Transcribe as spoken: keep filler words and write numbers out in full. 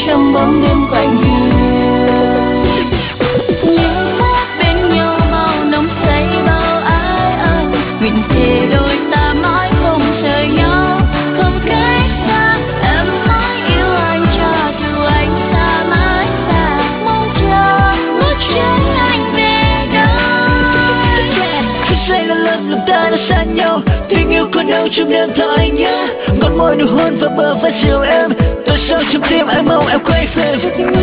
trong bóng đêm quạnh hiu. Những phút bên nhau bao nồng say bao ái ân, nguyện thề đôi ta mãi không rời nhau, không cách xa. Em nói yêu anh cho dù anh xa mãi xa, mong chờ một chuyến anh về đâu. Phút giây lần lần lúc ta đã xa nhau, tình yêu còn đâu trong đêm thở anh nhớ, ngọt môi nụ hôn và bờ vai dịu em. Tôi sao trong tim anh mong em quay về.